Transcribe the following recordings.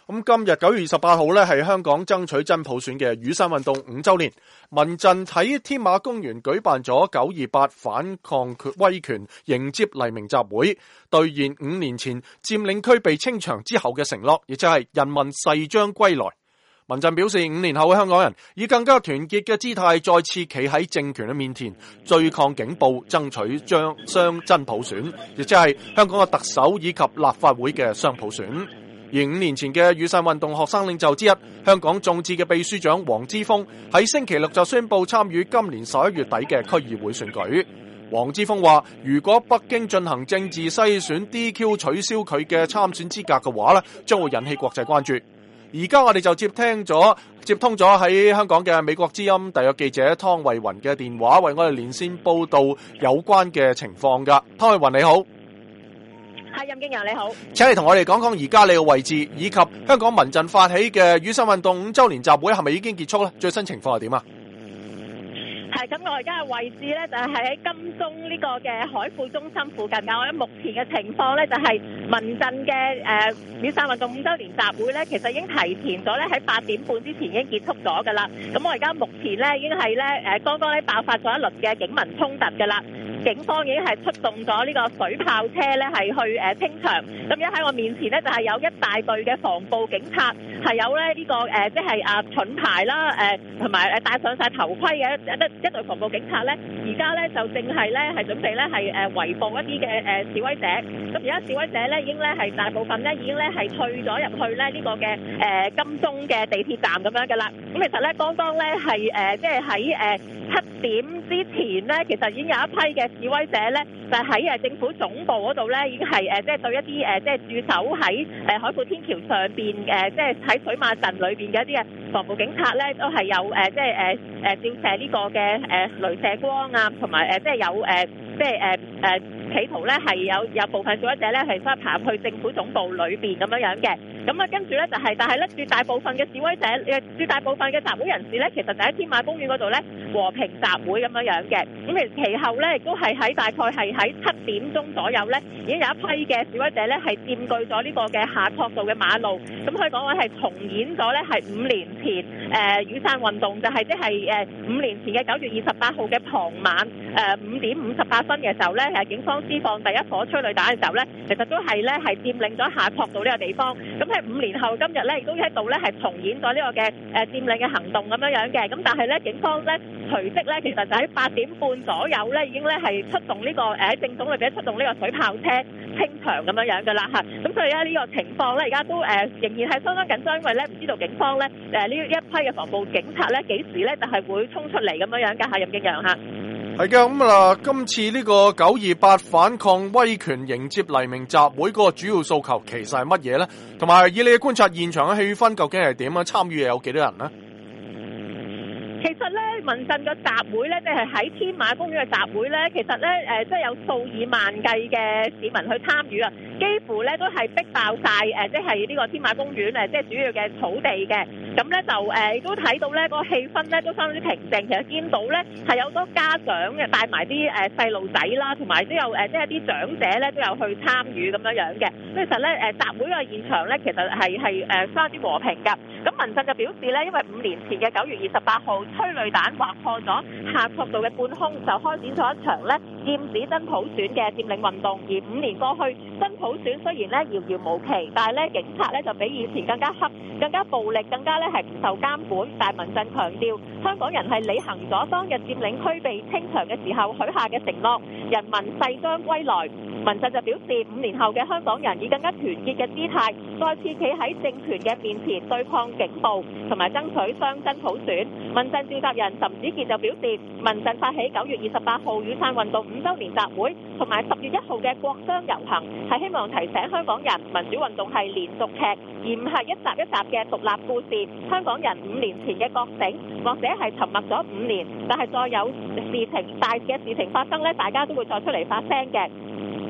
咁今日9月28號咧係香港爭取真普選嘅雨傘運動5週年，民陣喺天馬公園舉辦咗928反抗威權迎接黎明集會，兌現5年前佔領區被清場之後嘅承諾，亦即係人民誓將歸來。民陣表示5年後嘅香港人以更加團結嘅姿態再次企喺政權嘅面前，對抗警暴，爭取雙真普選，亦即係香港嘅特首以及立法會嘅雙普選。而5年前嘅雨傘運動學生領袖之一，香港眾志嘅秘書長黃之鋒喺星期六就宣布參與今年11月底嘅區議會選舉。黃之鋒話：如果北京進行政治篩選 DQ 取消佢嘅參選資格嘅話咧，將會引起國際關注。而家我哋就接通咗喺香港嘅美國之音特約記者湯慧雲嘅電話，為我哋連線報道有關嘅情況噶。湯慧雲你好。 係，任敬揚你好， 請你同我哋講講而家你嘅位置，以及香港民陣發起嘅雨傘運動5週年集會係咪已經結束咧？最新情況係點啊？ 係咁，我而家嘅位置咧就係喺金鐘呢個嘅海富中心附近㗎。我覺得目前嘅情況咧就係民陣嘅雨傘運動5週年集會咧，其實已經提前咗咧喺8點半之前已經結束咗㗎啦。咁我而家目前咧已經係咧剛剛咧爆發咗一輪嘅警民衝突㗎啦。警方已經係出動咗呢個水炮車咧，係去清場。咁而家喺我面前咧，就係有一大隊嘅防暴警察，係有咧呢個即係盾牌啦，同埋戴上晒頭盔嘅一隊防暴警察咧。而家咧就正係咧係準備咧係圍捕一啲嘅示威者。咁而家示威者咧已經咧係大部分咧已經咧係退咗入去咧呢個嘅金鐘嘅地鐵站咁樣嘅啦。咁其實咧剛剛咧係即係喺7點之前咧，其實已經有一批嘅示威者咧，就喺政府總部嗰度咧，已經係即係對一啲即係駐守喺海富天橋上邊即係喺水馬陣裏邊嘅一啲嘅防暴警察咧，都係有即係照射呢個嘅雷射光啊，同埋即係有即係企圖咧係有部分示威者咧係想爬入去政府總部裏邊咁樣樣嘅。咁啊跟住咧就係，但係咧絕大部分嘅示威者絕大部分嘅集會人士咧，其實就喺天馬公園嗰度咧和平集會咁樣樣嘅。咁其後咧亦都係喺大概係喺7點鐘左右咧，已經有一批嘅示威者咧係佔據咗呢個嘅夏慤道嘅馬路。咁可以講話係重演咗咧係5年前雨傘運動，就係即係5年前嘅9月28號嘅傍晚5點58分嘅時候咧，警方施放第一顆催淚彈嘅時候咧，其實都係咧係佔領咗夏慤道呢個地方。咁喺5年後今日咧，亦都喺度咧係重演咗呢個嘅佔領嘅行動咁樣樣嘅。咁但係咧，警方咧隨即咧，其實就喺8點半左右咧，已經咧係出動呢個喺政總裏邊出動呢個水炮車清場咁樣樣嘅啦嚇。咁所以咧呢個情況咧，而家都仍然係相當緊張，因為咧唔知道警方咧呢一批嘅防暴警察咧幾時咧就係會衝出嚟咁樣樣嘅嚇，任敬揚嚇。 係嘅，咁啊，今次呢個928反抗威權迎接黎明集會嗰個主要訴求其實係乜嘢咧？同埋以你嘅觀察，現場嘅氣氛究竟係點啊？參與有幾多人呢？ 其實咧，民陣嘅集會咧，即係喺天馬公園嘅集會咧，其實咧，即係有數以萬計嘅市民去參與啊，幾乎咧都係逼爆晒即係呢個天馬公園即係主要嘅草地嘅。咁咧就亦都睇到咧個氣氛咧都相當之平靜。其實見到咧係有好多家長嘅帶埋啲細路仔啦，同埋都有即係啲長者咧都有去參與咁樣樣嘅。其實咧集會嘅現場咧其實係相當之和平㗎。咁民陣就表示咧，因為5年前嘅9月28號催淚彈劃破咗夏慤道嘅半空，就開展咗一場咧劍指真普選嘅佔領運動。而5年過去，真普選雖然咧遙遙無期，但係咧警察咧就比以前更加黑、更加暴力、更加咧係唔受監管。但係民陣強調，香港人係履行咗當日佔領區被清場嘅時候許下嘅承諾，人民誓將歸來。民陣就表示，5年後嘅香港人以更加團結嘅姿態，再次企喺政權嘅面前對抗警暴，同埋爭取雙真普選。民陣召集人岑子傑就表示，民陣發起9月28號雨傘運動5週年集會，同埋10月1號嘅國殤遊行，係希望提醒香港人，民主運動係連續劇，而唔係一集一集嘅獨立故事。香港人5年前嘅覺醒，或者係沉默咗5年，但係再有大嘅事情發生咧，大家都會再出嚟發聲嘅。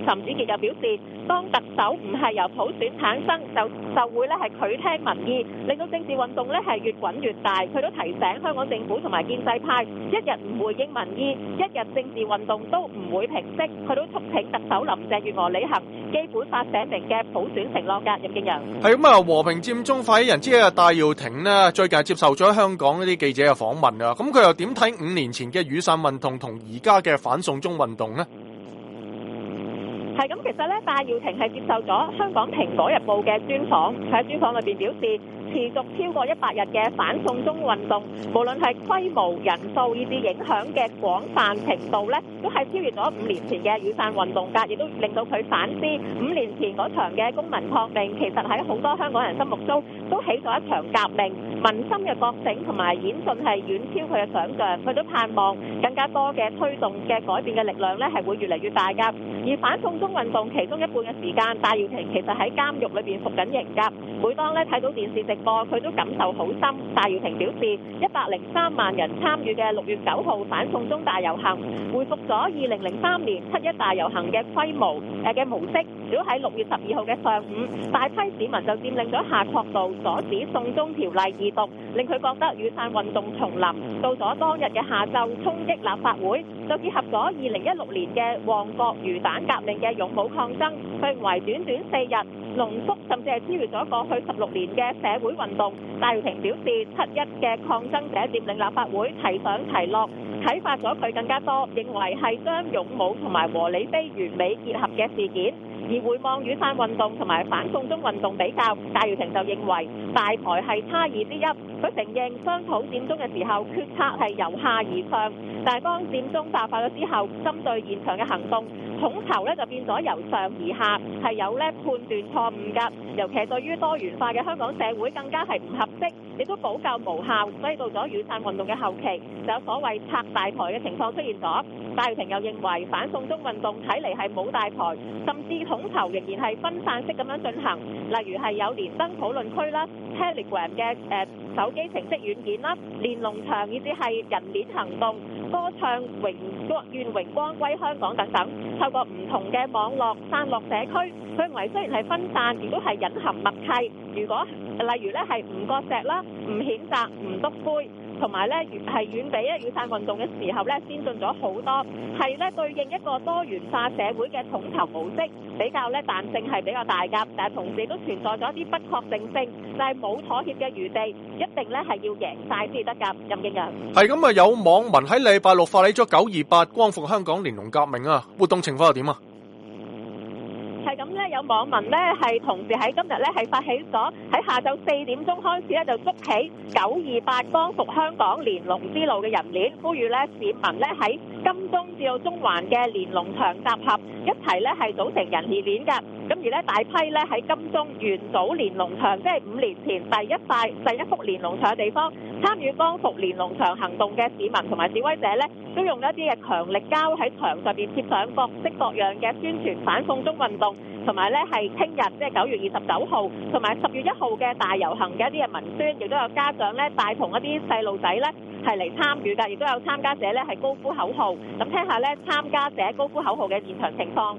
岑子傑又表示，當特首唔係由普選產生，就會咧係拒聽民意，令到政治運動咧係越滾越大。佢都提醒香港政府同埋建制派，一日唔回應民意，一日政治運動都唔會平息。佢都促請特首林鄭月娥履行基本法寫明嘅普選承諾㗎。任敬揚係咁啊！和平佔中發起人之一嘅戴耀廷呢，最近接受咗香港一啲記者嘅訪問啊。咁佢又點睇5年前嘅雨傘運動同而家嘅反送中運動呢？ 係咁，其實咧，戴耀廷係接受咗香港《蘋果日報》嘅專訪，佢喺專訪裏邊表示，持續超過100日嘅反送中運動，無論係規模、人數以至影響嘅廣泛程度咧，都係超越咗5年前嘅雨傘運動㗎，亦都令到佢反思5年前嗰場嘅公民抗命，其實喺好多香港人心目中都起咗一場革命，民心嘅覺醒同埋演進係遠超佢嘅想像，佢都盼望更加多嘅推動嘅改變嘅力量咧係會越嚟越大㗎。而反送中運動其中一半嘅時間，戴耀廷其實喺監獄裏邊服緊刑㗎。每當咧睇到電視直播，佢都感受好深。戴耀廷表示，103萬人參與嘅6月9號反送中大遊行，恢復咗2003年7·1大遊行嘅規模嘅模式。如果喺6月12號嘅上午，大批市民就佔領咗夏慤道，阻止送中條例二讀，令佢覺得雨傘運動重臨。到咗當日嘅下晝，衝擊立法會，就結合咗2016年嘅旺角魚蛋革命嘅勇武抗爭。佢認為短短4日，濃縮甚至係超越咗過去16年嘅社會運動。戴耀廷表示，7·1嘅抗爭者佔領立法會，提上提落，啟發咗佢更加多，認為係將勇武同埋和理非完美結合嘅事件。而回望雨傘運動同埋反送中運動比較，戴耀廷就認為大台係差異之一。佢承認商討佔中嘅時候，決策係由下而上，但係當佔中爆發咗之後，針對現場嘅行動，統籌咧就變咗由上而下，係有咧判斷錯誤㗎。尤其係對於多元化嘅香港社會，更加係唔合適，亦都補救無效。所以到咗雨傘運動嘅後期，就有所謂拆大台嘅情況出現咗。戴耀廷又認為反送中運動睇嚟係冇大台，甚至統籌仍然係分散式咁樣進行，例如係有連登討論區啦、Telegram 嘅手機程式軟件啦、連儂牆以至係人鏈行動、歌唱願榮光歸香港等等，透過唔同嘅網絡散落社區。佢認為雖然係分散，亦都係隱含默契。如果例如咧係唔割席啦、唔譴責、唔篤灰，同埋咧係遠比咧雨傘運動嘅時候咧先進咗好多，係咧對應一個多元化社會嘅統籌模式，比較咧彈性係比較大㗎，但係同時都存在咗一啲不確定性，就係冇妥協嘅餘地，一定咧係要贏晒先得㗎。任敬揚係咁啊！有網民喺禮拜六發起咗928光復香港連儂革命啊！活動情況又點啊？ 係咁咧，有網民咧係同時喺今日咧係發起咗喺下晝4點鐘開始咧就築起928光復香港連儂之路嘅人鏈，呼籲咧市民咧喺金鐘至到中環嘅連儂牆集合，一齊咧係組成人鏈鏈㗎。咁而咧大批咧喺金鐘元祖連儂牆，即係5年前第一幅連儂牆嘅地方，參與光復連儂牆行動嘅市民同埋示威者咧，都用一啲嘅強力膠喺牆上邊貼上各式各樣嘅宣傳反送中運動，同埋咧係聽日即係9月29號同埋10月1號嘅大遊行嘅一啲嘅文宣，亦都有家長咧帶同一啲細路仔咧係嚟參與㗎，亦都有參加者咧係高呼口號。咁聽下咧參加者高呼口號嘅現場情況。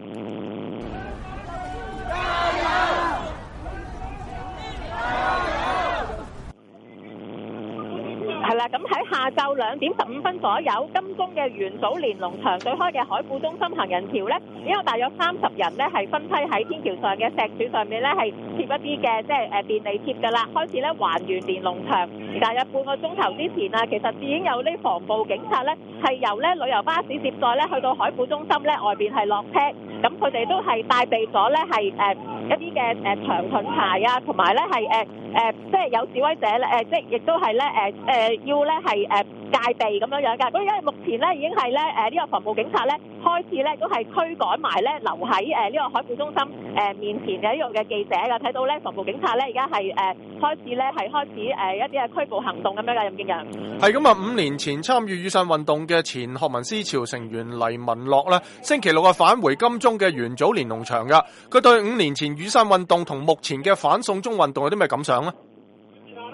加油！係啦，咁喺下晝2點15分左右，金鐘嘅元祖連儂牆對開嘅海富中心行人橋咧，已經有大約30人咧係分批喺天橋上嘅石柱上面咧係貼一啲嘅即係便利貼㗎啦，開始咧還原連儂牆。大約半個鐘頭之前啊，其實已經有呢防暴警察咧係由咧旅遊巴士接載咧去到海富中心咧外邊係落車，咁佢哋都係帶備咗咧係一啲嘅長盾牌啊，同埋咧係即係有示威者咧即係亦都係咧要咧係戒備咁樣樣㗎。咁因為目前咧已經係咧呢個防暴警察咧開始咧都係驅趕埋咧留喺呢個海富中心面前嘅呢度嘅記者㗎。睇到咧防暴警察咧而家係開始一啲嘅拘捕行動咁樣㗎。任敬揚係咁啊！5年前參與雨傘運動嘅前學民思潮成員黎文樂咧，星期六返回金鐘嘅元祖連儂牆㗎。佢對5年前雨傘運動同目前嘅反送中運動有啲咩感想咧？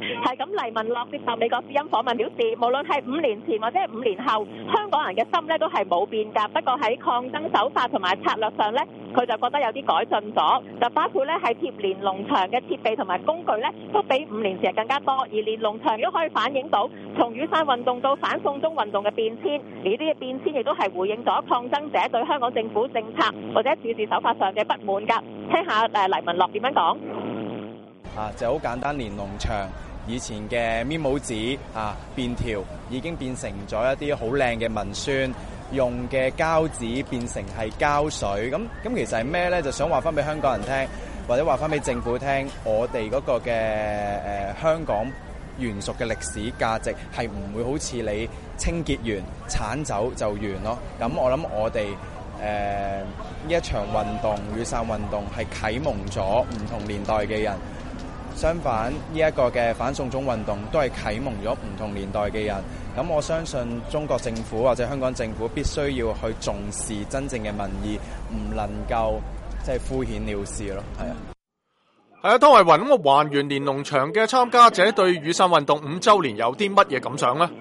係咁，黎文樂接受美國之音訪問表示，無論係5年前或者係5年後，香港人嘅心咧都係冇變㗎。不過喺抗爭手法同埋策略上咧，佢就覺得有啲改進咗，就包括咧係貼連儂牆嘅設備同埋工具咧，都比5年前更加多。而連儂牆都可以反映到從雨傘運動到反送中運動嘅變遷，而呢啲嘅變遷亦都係回應咗抗爭者對香港政府政策或者處事手法上嘅不滿㗎。聽下黎文樂點樣講。 就好簡單，連儂牆以前嘅咪帽紙便條已經變成咗一啲好靚嘅文宣，用嘅膠紙變成係膠水。咁其實係咩呢？就想話翻俾香港人聽，或者話翻俾政府聽，我哋嗰個嘅香港原屬嘅歷史價值係唔會好似你清潔完剷走就完咯。咁我諗我哋呢一場運動，雨傘運動係啟蒙咗唔同年代嘅人。相反，呢一個嘅反送中運動都係啟蒙咗唔同年代嘅人。咁我相信中國政府或者香港政府必須要去重視真正嘅民意，唔能夠即係敷衍了事咯。係啊。 係啊，湯慧雲，咁還原連儂牆嘅參加者對雨傘運動5週年有啲乜嘢感想呢？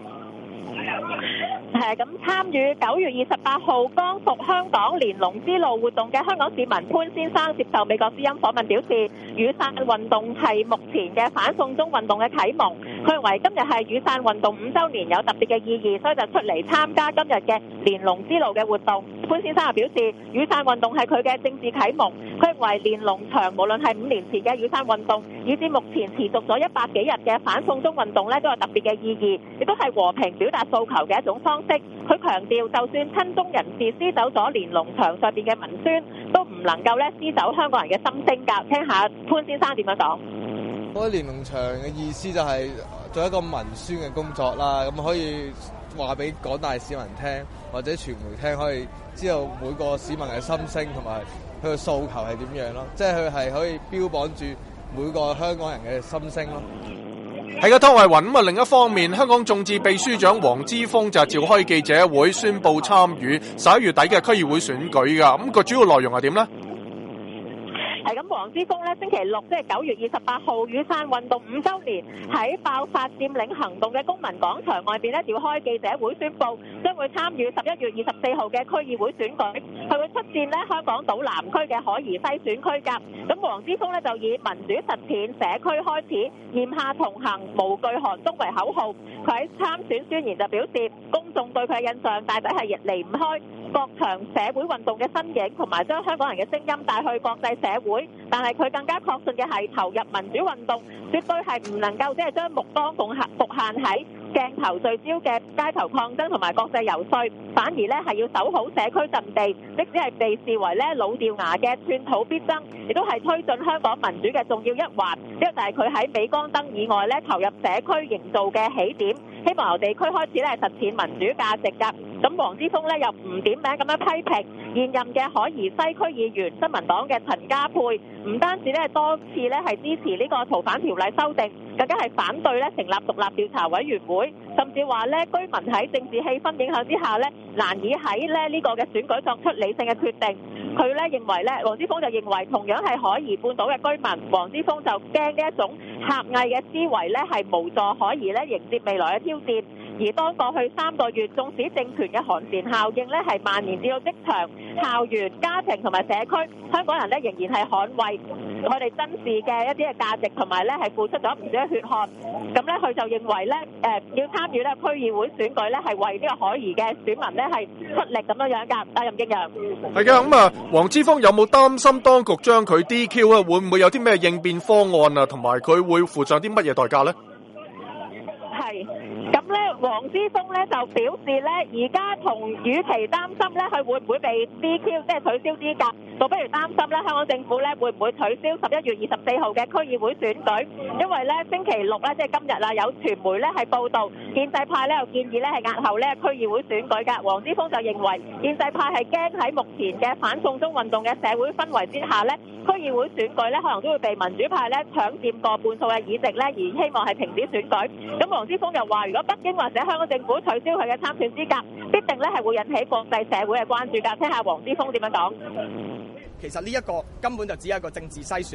咁參與9月28號光復香港連儂之路活動嘅香港市民潘先生接受美國之音訪問表示，雨傘運動係目前嘅反送中運動嘅啟蒙。佢認為今日係雨傘運動5週年有特別嘅意義，所以就出嚟參加今日嘅連儂之路嘅活動。潘先生又表示，雨傘運動係佢嘅政治啟蒙。佢認為連儂牆無論係5年前嘅雨傘運動，以至目前持續咗100幾日嘅反送中運動咧，都有特別嘅意義，亦都係和平表達訴求嘅一種方式。佢強調，就算親中人士撕走咗連儂牆上邊嘅文宣，都唔能夠咧撕走香港人嘅心聲㗎。聽下潘先生點樣講。 我覺得連儂牆嘅意思就係做一個文宣嘅工作啦，咁可以話俾廣大市民聽，或者傳媒聽，可以知道每個市民嘅心聲同埋佢嘅訴求係點樣咯。即係佢係可以標榜住每個香港人嘅心聲咯。 係嘅，湯慧雲。咁啊，另一方面，香港眾志秘書長黃之鋒就召開記者會，宣布參與11月底嘅區議會選舉噶。咁個主要內容係點呢？ 係咁，黃之鋒咧星期六即係9月28號雨傘運動5週年喺爆發佔領行動嘅公民廣場外邊咧召開記者會，宣布將會參與11月24號嘅區議會選舉。佢會出戰咧香港島南區嘅海怡西選區㗎。咁黃之鋒咧就以民主實踐社區開始，炎夏同行，無懼寒冬為口號。佢喺參選宣言就表示，公眾對佢嘅印象大抵係亦離唔開各場社會運動嘅身影，同埋將香港人嘅聲音帶去國際社會。但係佢更加確信嘅係投入民主運動，絕對係唔能夠即係將目光局限喺鏡頭聚焦嘅街頭抗爭同埋國際遊說，反而咧係要守好社區陣地，即使係被視為咧老掉牙嘅寸土必爭，亦都係推進香港民主嘅重要一環。呢個就係佢喺鎂光燈以外咧投入社區營造嘅起點，希望由地區開始咧實踐民主價值㗎。咁黃之鋒咧又唔點名咁樣批評現任嘅海怡西區議員新民黨嘅陳家珮，唔單止咧多次咧係支持呢個逃犯條例修訂，更加係反對咧成立獨立調查委員會，甚至話咧居民喺政治氣氛影響之下咧難以喺咧呢個嘅選舉作出理性嘅決定。佢咧認為咧，黃之鋒就認為同樣係海怡半島嘅居民，黃之鋒就驚呢一種狹隘嘅思維咧係無助海怡咧迎接未來嘅挑戰。而當過去3個月，縱使政權嘅寒蟬效應咧係蔓延至到職場、校園、家庭同埋社區，香港人咧仍然係捍衛佢哋珍視嘅一啲嘅價值，同埋咧係付出咗唔少嘅血汗。咁咧佢就認為咧要參與呢個區議會選舉咧係為呢個海怡嘅選民咧係出力咁樣樣㗎。阿任敬陽係嘅。咁啊，黃之鋒有冇擔心當局將佢 DQ 啊？會唔會有啲咩應變方案啊？同埋佢會付上啲乜嘢代價咧？ 係。咁咧，黃之鋒咧就表示咧，而家與其擔心咧佢會唔會被 DQ， 即係取消資格，倒不如擔心咧香港政府咧會唔會取消11月24號嘅區議會選舉，因為咧星期六咧即係今日啦，有傳媒咧係報道建制派咧又建議咧係押後咧區議會選舉㗎。黃之鋒就認為建制派係驚喺目前嘅反送中運動嘅社會氛圍之下咧，區議會選舉咧可能都會被民主派咧搶佔過半數嘅議席咧，而希望係停止選舉。咁黃之鋒又話，如果北京或者香港政府取消佢嘅參選資格，必定咧係會引起國際社會嘅關注㗎。聽下黃之鋒點樣講。 其實呢一個根本就只係一個政治篩選，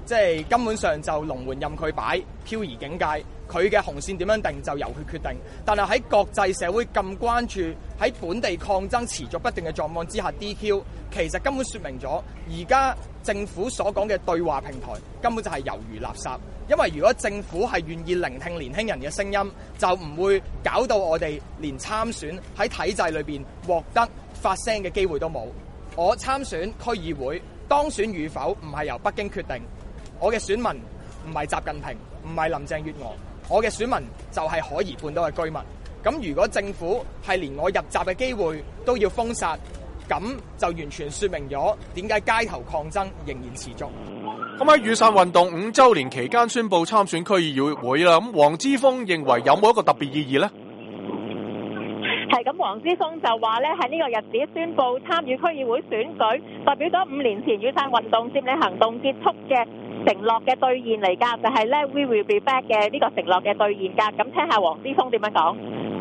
即係根本上就龍門任佢擺，漂移境界，佢嘅紅線點樣定就由佢決定。但係喺國際社會咁關注，喺本地抗爭持續不斷嘅狀況之下 DQ， 其實根本說明咗而家政府所講嘅對話平台根本就係猶如垃圾。因為如果政府係願意聆聽年輕人嘅聲音，就唔會搞到我哋連參選喺體制裏邊獲得發聲嘅機會都冇。我參選區議會當選與否唔係由北京決定，我嘅選民唔係習近平，唔係林鄭月娥，我嘅選民就係海怡半島嘅居民。咁如果政府係連我入閘嘅機會都要封殺，咁就完全說明咗點解街頭抗爭仍然持續。 咁喺雨傘運動5週年期間宣布參選區議會啦，咁黃之鋒認為有冇一個特別意義呢？ 係咁，黃之鋒就話咧喺呢個日子宣布參與區議會選舉，代表咗5年前雨傘運動佔領行動結束嘅承諾嘅兌現嚟㗎，就係咧 We will be back 嘅呢個承諾嘅兌現㗎。咁聽下黃之鋒點樣講。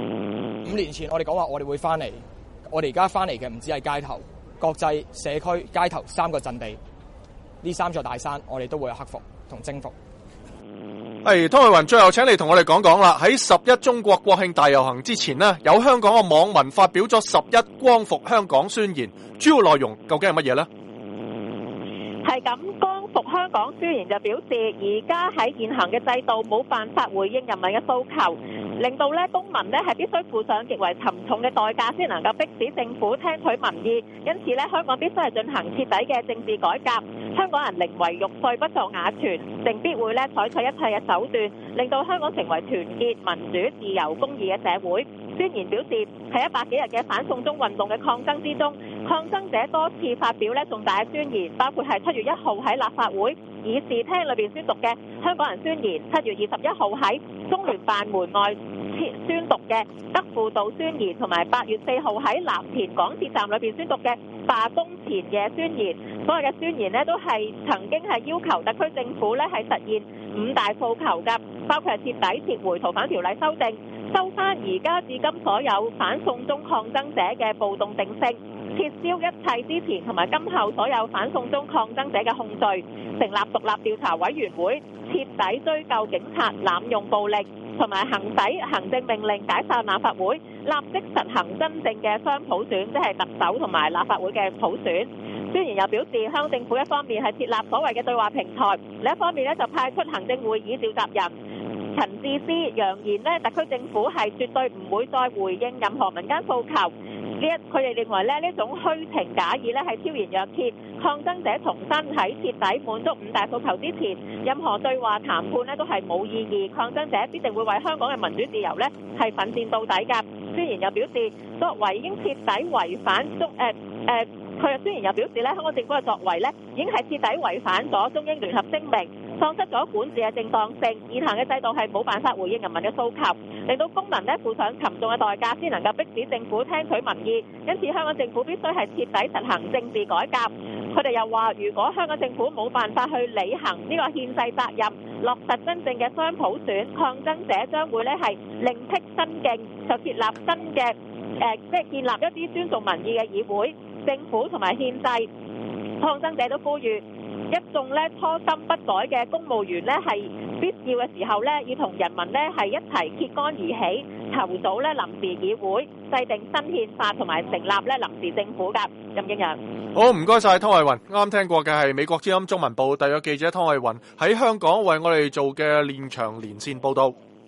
5年前我哋講話我哋會翻嚟，我哋而家翻嚟嘅唔止係街頭、國際、社區、街頭3個陣地，呢3座大山我哋都會有克服同征服。 係湯慧雲，最後請你同我哋講講啦。喺11中國國慶大遊行之前呢，有香港嘅網民發表咗11光復香港宣言，主要內容究竟係乜嘢呢？ 係咁，光復香港宣言就表示，而家喺現行嘅制度冇辦法回應人民嘅訴求，令到咧公民咧係必須付上極為沉重嘅代價，先能夠迫使政府聽取民意。因此咧，香港必須係進行徹底嘅政治改革。香港人寧為玉碎，不作瓦全，定必會咧採取一切嘅手段，令到香港成為團結、民主、自由、公義嘅社會。宣言表示，喺100幾日嘅反送中運動嘅抗爭之中，抗爭者多次發表咧重大嘅宣言，包括係7月1號喺立法會議事廳裏邊宣讀嘅香港人宣言，7月21號喺中聯辦門外宣讀嘅德輔道宣言，同埋8月4號喺藍田港鐵站裏邊宣讀嘅罷工前夜宣言。所有嘅宣言呢，都係曾經係要求特區政府咧係實現5大訴求㗎，包括係徹底撤回逃犯條例修訂，收翻而家至今所有反送中抗爭者嘅暴動定性，撤銷一切之前同埋今後所有反送中抗爭者嘅控罪，成立獨立調查委員會，徹底追究警察濫用暴力，同埋行使行政命令解散立法會，立即實行真正嘅雙普選，即係特首同埋立法會嘅普選。宣言又表示，香港政府一方面係設立所謂嘅對話平台，另一方面咧就派出行政會議召集人陳智思揚言咧，特區政府係絕對唔會再回應任何民間訴求。佢哋認為咧呢種虛情假意咧係挑然若揭，抗爭者重申喺徹底滿足5大訴求之前，任何對話談判咧都係冇意義。抗爭者必定會為香港嘅民主自由咧係奮戰到底㗎。宣言又表示，作為已經徹底違反佢嘅宣言又表示咧，香港政府嘅作為咧已經係徹底違反咗中英聯合聲明，喪失咗管治嘅正當性。現行嘅制度係冇辦法回應人民嘅訴求，令到公民咧付上沉重嘅代價，先能夠迫使政府聽取民意。因此，香港政府必須係徹底實行政治改革。佢哋又話，如果香港政府冇辦法去履行呢個憲制責任，落實真正嘅雙普選，抗爭者將會咧係另闢新徑，就設立新嘅即係建立一啲尊重民意嘅議會。政府同埋憲制抗爭者都呼籲一眾咧初心不改嘅公務員咧係必要嘅時候咧，要同人民咧係一齊揭竿而起，籌組咧臨時議會，制定新憲法同埋成立咧臨時政府㗎。任敬揚， 好，唔該晒湯慧雲。啱聽過嘅係美國之音中文部特約記者湯慧雲喺香港為我哋做嘅現場連線報導。